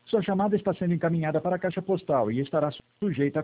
Sua chamada está sendo encaminhada para a caixa postal e estará sujeita